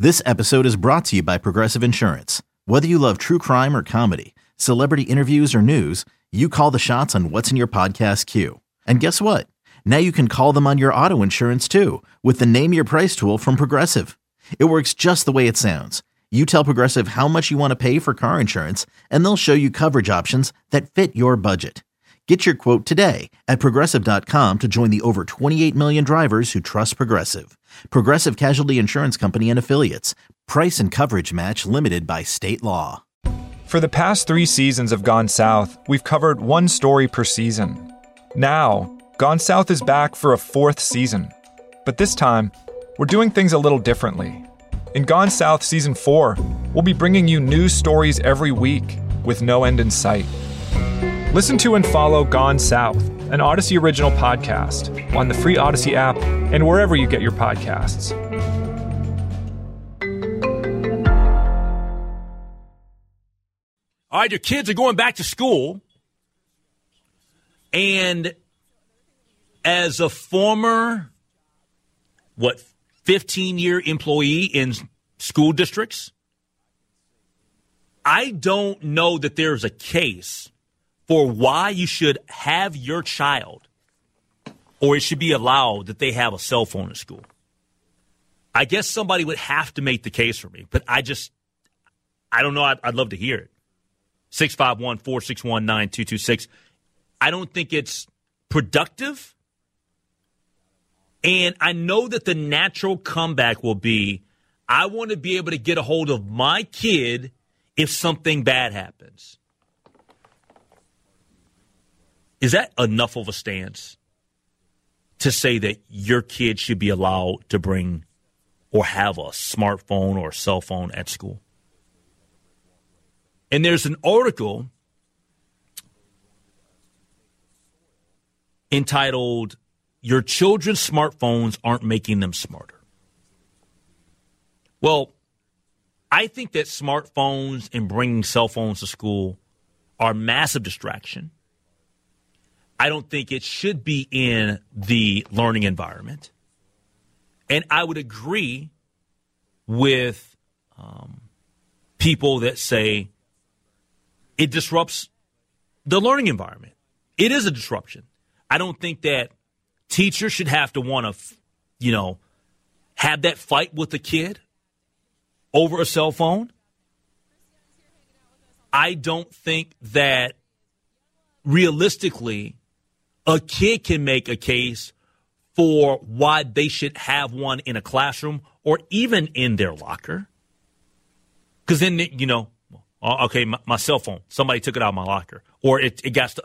This episode is brought to you by Progressive Insurance. Whether you love true crime or comedy, celebrity interviews or news, you call the shots on what's in your podcast queue. And guess what? Now you can call them on your auto insurance too with the Name Your Price tool from Progressive. It works just the way it sounds. You tell Progressive how much you want to pay for car insurance, and they'll show you coverage options that fit your budget. Get your quote today at Progressive.com to join the over 28 million drivers who trust Progressive. Progressive Casualty Insurance Company and Affiliates. Price and coverage match limited by state law. For the past 3 seasons of Gone South, we've covered one story per season. Now, Gone South is back for a 4th season. But this time, we're doing things a little differently. In Gone South Season 4, we'll be bringing you new stories every week with no end in sight. Listen to and follow Gone South, an Odyssey original podcast, on the free Odyssey app and wherever you get your podcasts. All right, your kids are going back to school, and as a former, 15-year employee in school districts, I don't know that there's a case for why you should have your child, or it should be allowed that they have a cell phone at school. I guess somebody would have to make the case for me, but I don't know. I'd love to hear it. 651-461-9226. I don't think it's productive. And I know that the natural comeback will be, I want to be able to get a hold of my kid if something bad happens. Is that enough of a stance to say that your kid should be allowed to bring or have a smartphone or a cell phone at school? And there's an article entitled, "Your Children's Smartphones Aren't Making Them Smarter." Well, I think that smartphones and bringing cell phones to school are a massive distraction. I don't think it should be in the learning environment. And I would agree with people that say it disrupts the learning environment. It is a disruption. I don't think that teachers should have to want to, have that fight with the kid over a cell phone. I don't think that realistically a kid can make a case for why they should have one in a classroom or even in their locker. Because then, okay, my cell phone, somebody took it out of my locker. Or it got stuck.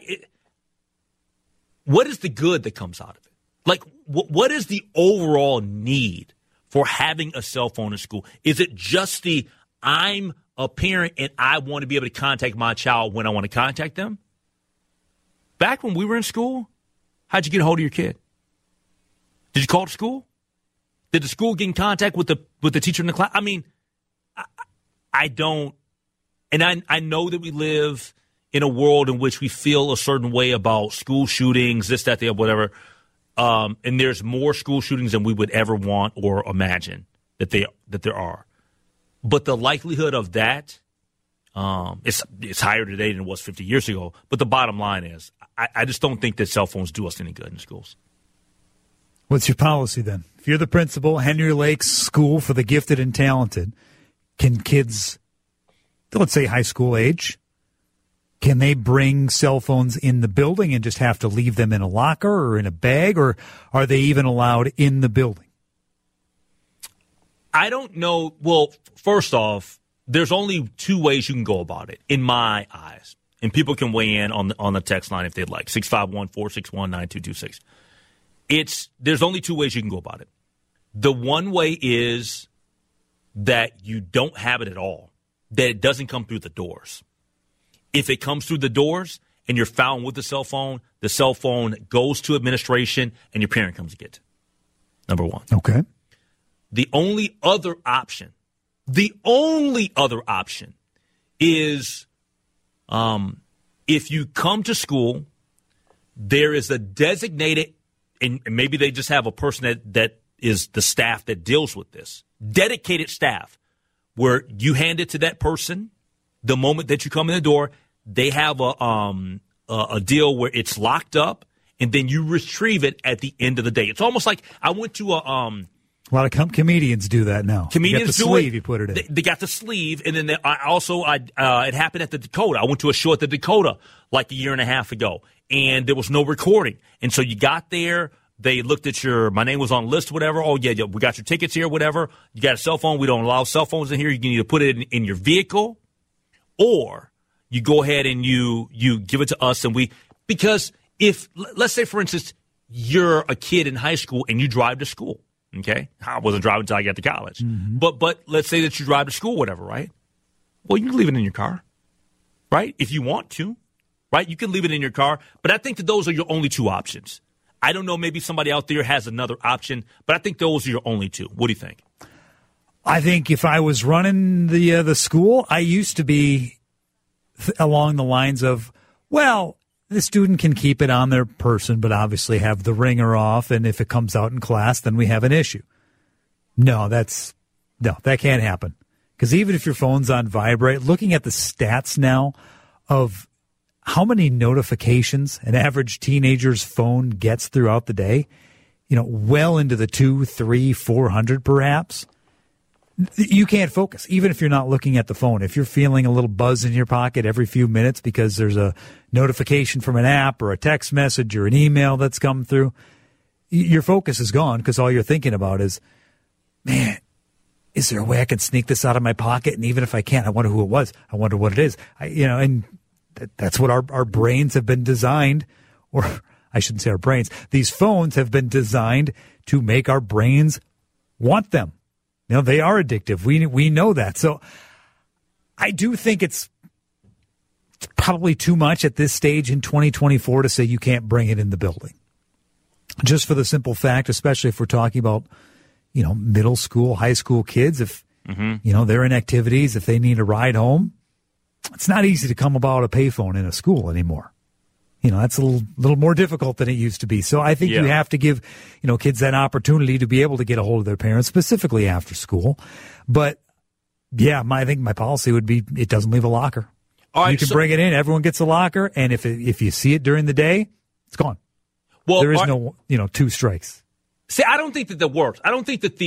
What is the good that comes out of it? What is the overall need for having a cell phone in school? Is it just I'm a parent and I want to be able to contact my child when I want to contact them? Back when we were in school, how'd you get a hold of your kid? Did you call the school? Did the school get in contact with the teacher in the class? I mean, I don't, and I know that we live in a world in which we feel a certain way about school shootings, this, that, the other, whatever. And there's more school shootings than we would ever want or imagine that there are. But the likelihood of that, it's higher today than it was 50 years ago. But the bottom line is, I just don't think that cell phones do us any good in schools. What's your policy then? If you're the principal, Henry Lakes School for the Gifted and Talented, can kids, let's say high school age, can they bring cell phones in the building and just have to leave them in a locker or in a bag, or are they even allowed in the building? I don't know. Well, first off, there's only 2 ways you can go about it, in my eyes. And people can weigh in on the text line if they'd like, 651-461-9226. There's only 2 ways you can go about it. The one way is that you don't have it at all, that it doesn't come through the doors. If it comes through the doors and you're found with the cell phone goes to administration and your parent comes to get it. Number one. Okay. The only other option is if you come to school, there is a designated, and maybe they just have a person that is the staff that deals with this. dedicated staff where you hand it to that person the moment that you come in the door. They have a deal where it's locked up, and then you retrieve it at the end of the day. It's almost like I went to a lot of comedians do that now. Comedians do sleeve, you put it in. They got the sleeve, and then it happened at the Dakota. I went to a show at the Dakota like a year and a half ago, and there was no recording. And so you got there, they looked at my name was on the list, whatever. Oh, yeah, we got your tickets here, whatever. You got a cell phone. We don't allow cell phones in here. You can either put it in your vehicle, or you go ahead and you give it to us, because if, let's say, for instance, you're a kid in high school and you drive to school, okay? I wasn't driving until I got to college. Mm-hmm. But let's say that you drive to school, whatever, right? Well, you can leave it in your car, right? If you want to, right? You can leave it in your car. But I think that those are your only two options. I don't know, maybe somebody out there has another option, but I think those are your only two. What do you think? I think if I was running the school, I used to be along the lines of, well, the student can keep it on their person, but obviously have the ringer off, and if it comes out in class, then we have an issue. No, that can't happen. Because even if your phone's on vibrate, looking at the stats now of how many notifications an average teenager's phone gets throughout the day, well into the 200, 300, 400 perhaps, you can't focus, even if you're not looking at the phone. If you're feeling a little buzz in your pocket every few minutes because there's a notification from an app or a text message or an email that's come through, your focus is gone because all you're thinking about is, man, is there a way I can sneak this out of my pocket? And even if I can't, I wonder who it was. I wonder what it is. And that's what our brains have been designed, or I shouldn't say our brains. These phones have been designed to make our brains want them. They are addictive. We know that. So I do think it's probably too much at this stage in 2024 to say you can't bring it in the building. Just for the simple fact, especially if we're talking about, middle school, high school kids, if, they're in activities, if they need a ride home, it's not easy to come about a payphone in a school anymore. That's a little more difficult than it used to be. So I think you have to give, kids that opportunity to be able to get a hold of their parents, specifically after school. But, I think my policy would be it doesn't leave a locker. All right, you can bring it in. Everyone gets a locker. And if you see it during the day, it's gone. Well, there is no, two strikes. See, I don't think that works. I don't think that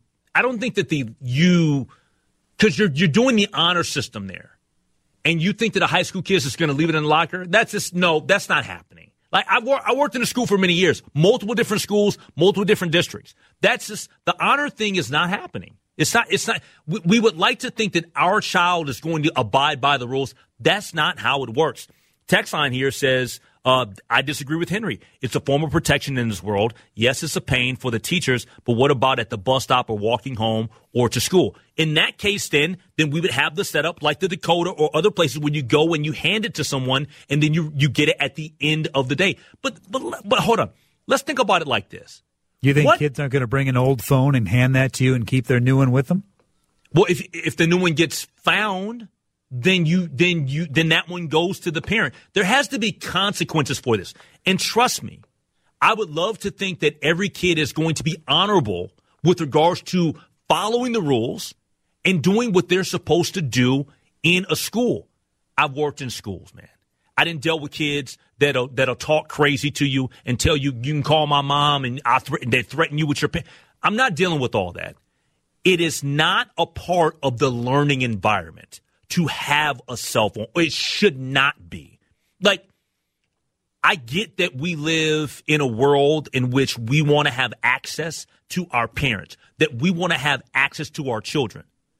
because you're doing the honor system there. And you think that a high school kid is just going to leave it in the locker? That's not happening. Like I worked in a school for many years, multiple different schools, multiple different districts. That's just, the honor thing is not happening. It's not. We would like to think that our child is going to abide by the rules. That's not how it works. Text line here says, I disagree with Henry. It's a form of protection in this world. Yes, it's a pain for the teachers, but what about at the bus stop or walking home or to school? In that case, then we would have the setup like the Dakota or other places where you go and you hand it to someone and then you get it at the end of the day. But hold on. Let's think about it like this. You think kids aren't going to bring an old phone and hand that to you and keep their new one with them? Well, if the new one gets found, then that one goes to the parent. There has to be consequences for this. And trust me, I would love to think that every kid is going to be honorable with regards to following the rules and doing what they're supposed to do in a school. I've worked in schools, man. I didn't deal with kids that'll talk crazy to you and tell you can call my mom and they threaten you with your parents. I'm not dealing with all that. It is not a part of the learning environment to have a cell phone. It should not be. Like, I get that we live in a world in which we want to have access to our parents, that we want to have access to our children.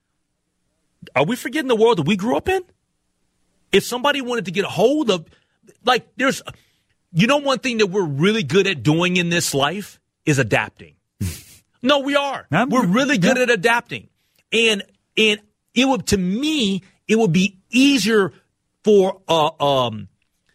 Are we forgetting the world that we grew up in? If somebody wanted to get a hold of, like, one thing that we're really good at doing in this life is adapting. No, we are. We're really good at adapting. And it would, to me, it would be easier for a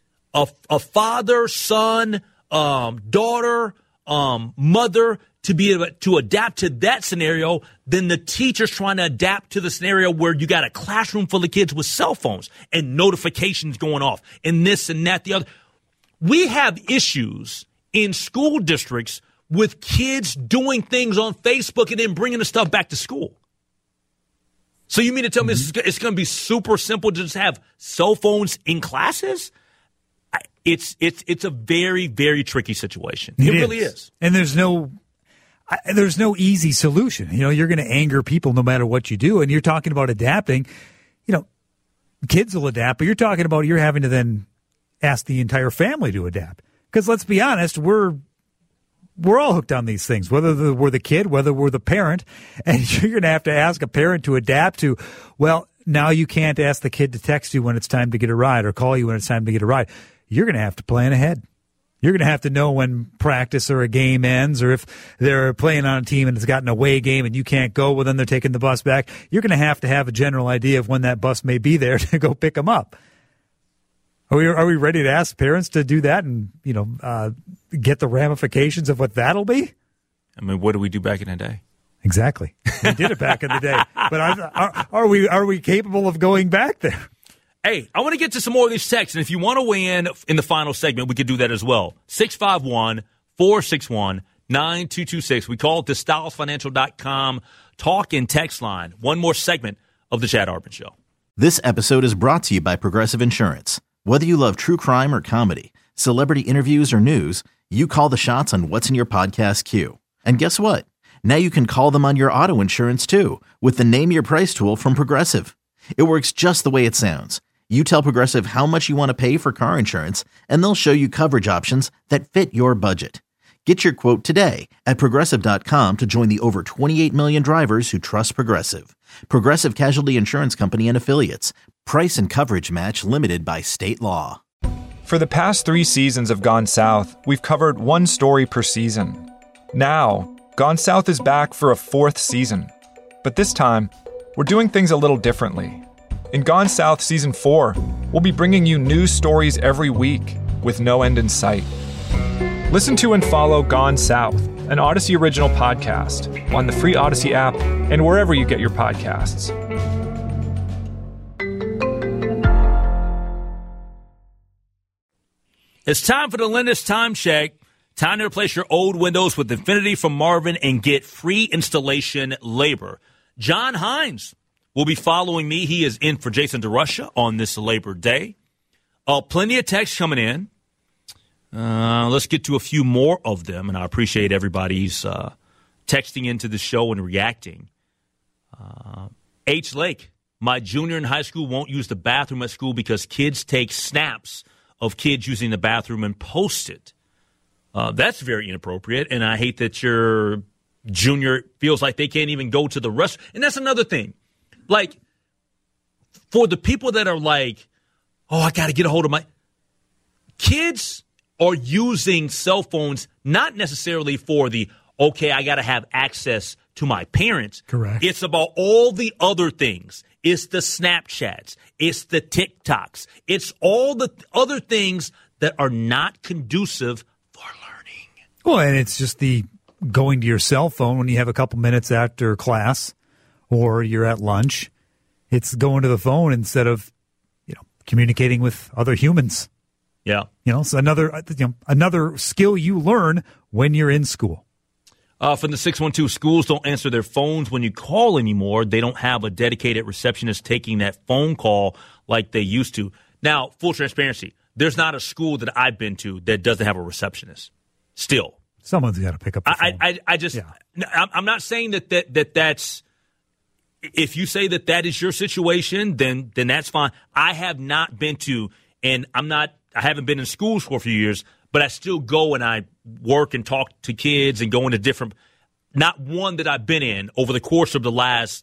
father, son, daughter, mother to be able to adapt to that scenario than the teachers trying to adapt to the scenario where you got a classroom full of kids with cell phones and notifications going off and this and that, the other. We have issues in school districts with kids doing things on Facebook and then bringing the stuff back to school. So you mean to tell me it's going to be super simple to just have cell phones in classes? It's a very, very tricky situation. It really is. And there's no easy solution. You're going to anger people no matter what you do. And you're talking about adapting. Kids will adapt, but you're talking about you're having to then ask the entire family to adapt. Because let's be honest, we're all hooked on these things, whether we're the kid, whether we're the parent. And you're going to have to ask a parent to adapt to, well, now you can't ask the kid to text you when it's time to get a ride or call you when it's time to get a ride. You're going to have to plan ahead. You're going to have to know when practice or a game ends, or if they're playing on a team and it's got an away game and you can't go, well, then they're taking the bus back. You're going to have a general idea of when that bus may be there to go pick them up. Are we ready to ask parents to do that and, get the ramifications of what that'll be? I mean, what did we do back in the day? Exactly. We did it back in the day. But are we capable of going back there? Hey, I want to get to some more of these texts, and if you want to weigh in the final segment, we could do that as well. 651-461-9226. We call it the StylesFinancial.com talk and text line. One more segment of the Chad Harbin Show. This episode is brought to you by Progressive Insurance. Whether you love true crime or comedy, celebrity interviews or news, you call the shots on what's in your podcast queue. And guess what? Now you can call them on your auto insurance too with the Name Your Price tool from Progressive. It works just the way it sounds. You tell Progressive how much you want to pay for car insurance, and they'll show you coverage options that fit your budget. Get your quote today at Progressive.com to join the over 28 million drivers who trust Progressive. Progressive Casualty Insurance Company and Affiliates. Price and coverage match limited by state law. For the past 3 seasons of Gone South, we've covered one story per season. Now, Gone South is back for a 4th season. But this time, we're doing things a little differently. In Gone South Season 4, we'll be bringing you news stories every week with no end in sight. Listen to and follow Gone South, an Odyssey original podcast, on the free Odyssey app and wherever you get your podcasts. It's time for the Linus Time Check. Time to replace your old windows with Infinity from Marvin and get free installation labor. John Hines will be following me. He is in for Jason DeRusha on this Labor Day. Plenty of texts coming in. Let's get to a few more of them, and I appreciate everybody's texting into the show and reacting. H. Lake, my junior in high school won't use the bathroom at school because kids take snaps of kids using the bathroom and post it. That's very inappropriate, and I hate that your junior feels like they can't even go to the restroom. And that's another thing. Like, for the people that are like, oh, I got to get a hold of my kids are using cell phones, not necessarily for the, okay, I got to have access to my parents. Correct. It's about all the other things. It's the Snapchats. It's the TikToks. It's all the other things that are not conducive for learning. Well, and it's just the going to your cell phone when you have a couple minutes after class or you're at lunch. It's going to the phone instead of, communicating with other humans. Yeah. So another skill you learn when you're in school. From the 612, schools don't answer their phones when you call anymore. They don't have a dedicated receptionist taking that phone call like they used to. Now, full transparency, there's not a school that I've been to that doesn't have a receptionist. Still. Someone's got to pick up the phone. I'm not saying that's, if you say that is your situation, then that's fine. I have not been to, and I haven't been in schools for a few years, but I still go and I work and talk to kids and go into different, not one that I've been in over the course of the last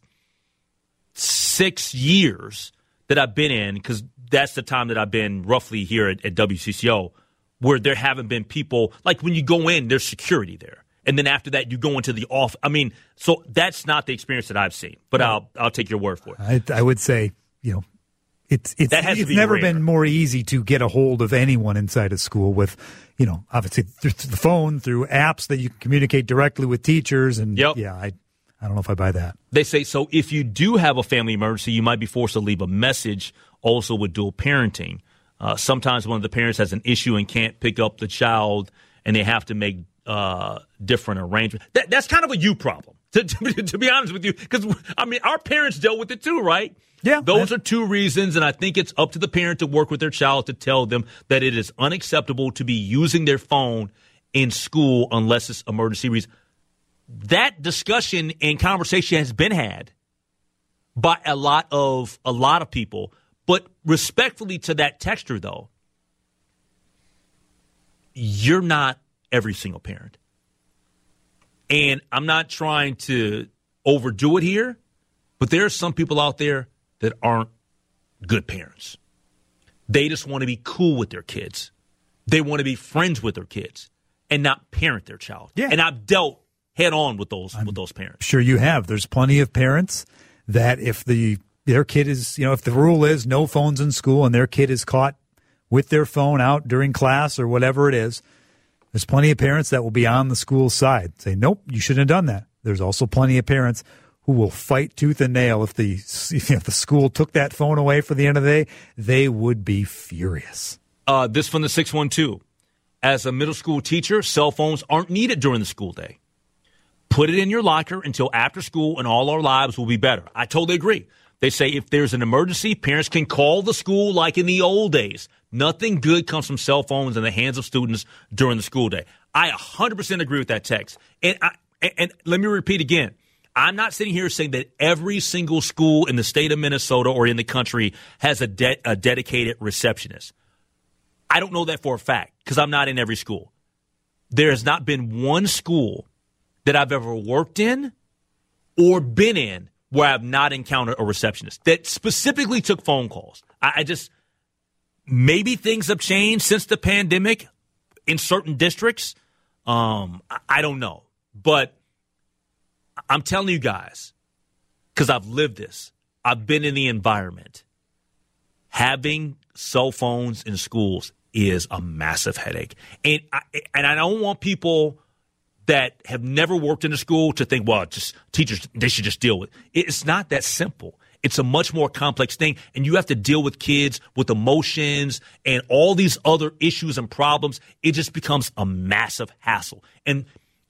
6 years that I've been in, because that's the time that I've been roughly here at WCCO, where there haven't been people, like when you go in, there's security there. And then after that, you go into the off. I mean, so that's not the experience that I've seen, but I'll take your word for it. I would say, it's never been more easy to get a hold of anyone inside a school with, obviously through the phone, through apps that you can communicate directly with teachers. And yep. I don't know if I buy that. They say, so if you do have a family emergency, you might be forced to leave a message also with dual parenting. Sometimes one of the parents has an issue and can't pick up the child, and they have to make different arrangements. That's kind of a you problem, to be honest with you, because, I mean, our parents dealt with it too, right? Yeah. Those are two reasons, and I think it's up to the parent to work with their child to tell them that it is unacceptable to be using their phone in school unless it's emergency reason. That discussion and conversation has been had by a lot of people, but respectfully to that texter, though, you're not every single parent. And I'm not trying to overdo it here, but there are some people out there that aren't good parents. They just want to be cool with their kids. They want to be friends with their kids and not parent their child. Yeah. And I've dealt head on with those parents. Sure you have. There's plenty of parents that if their kid is, if the rule is no phones in school and their kid is caught with their phone out during class or whatever it is, there's plenty of parents that will be on the school side. Say, nope, you shouldn't have done that. There's also plenty of parents who will fight tooth and nail if the school took that phone away for the end of the day. They would be furious. This from the 612. As a middle school teacher, cell phones aren't needed during the school day. Put it in your locker until after school and all our lives will be better. I totally agree. They say if there's an emergency, parents can call the school like in the old days. Nothing good comes from cell phones in the hands of students during the school day. I 100% agree with that text. And let me repeat again. I'm not sitting here saying that every single school in the state of Minnesota or in the country has a dedicated receptionist. I don't know that for a fact because I'm not in every school. There has not been one school that I've ever worked in or been in where I've not encountered a receptionist that specifically took phone calls. I just, maybe things have changed since the pandemic in certain districts. I don't know. But I'm telling you guys, because I've lived this, I've been in the environment. Having cell phones in schools is a massive headache. And I don't want people that have never worked in a school to think, well, just teachers, they should just deal with it. It's not that simple. It's a much more complex thing, and you have to deal with kids with emotions and all these other issues and problems. It just becomes a massive hassle. And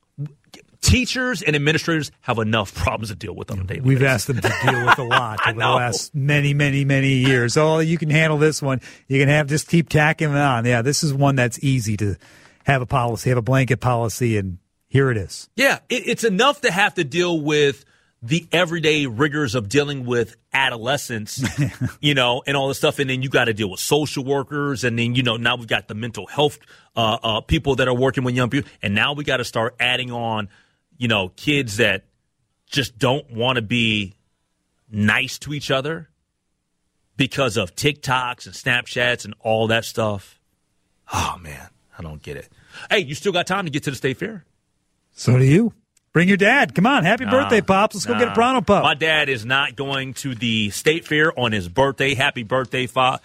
teachers and administrators have enough problems to deal with on a daily basis. We've asked them to deal with a lot over the last many, many, many years. Oh, you can handle this one. You can just keep tacking it on. Yeah, this is one that's easy to have a policy, have a blanket policy, and here it is. Yeah, it's enough to have to deal with the everyday rigors of dealing with adolescents, and all this stuff. And then you got to deal with social workers. And then, now we've got the mental health people that are working with young people. And now we got to start adding on, kids that just don't want to be nice to each other because of TikToks and Snapchats and all that stuff. Oh, man, I don't get it. Hey, you still got time to get to the State Fair? So do you. Bring your dad. Come on. Happy birthday, Pops. Let's go get a Bronto Pup. My dad is not going to the State Fair on his birthday. Happy birthday to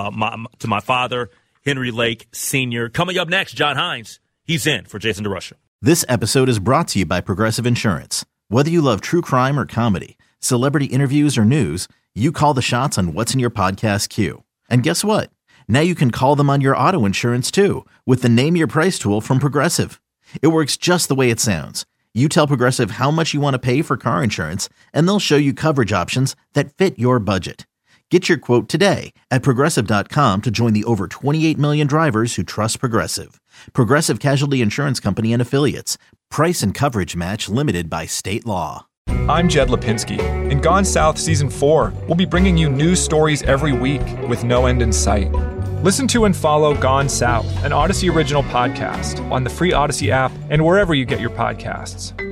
my father, Henry Lake Sr. Coming up next, John Hines. He's in for Jason DeRusha. This episode is brought to you by Progressive Insurance. Whether you love true crime or comedy, celebrity interviews or news, you call the shots on what's in your podcast queue. And guess what? Now you can call them on your auto insurance too with the Name Your Price tool from Progressive. It works just the way it sounds. You tell Progressive how much you want to pay for car insurance, and they'll show you coverage options that fit your budget. Get your quote today at Progressive.com to join the over 28 million drivers who trust Progressive. Progressive Casualty Insurance Company and Affiliates. Price and coverage match limited by state law. I'm Jed Lipinski. In Gone South Season 4, we'll be bringing you news stories every week with no end in sight. Listen to and follow Gone South, an Odyssey original podcast, on the free Odyssey app and wherever you get your podcasts.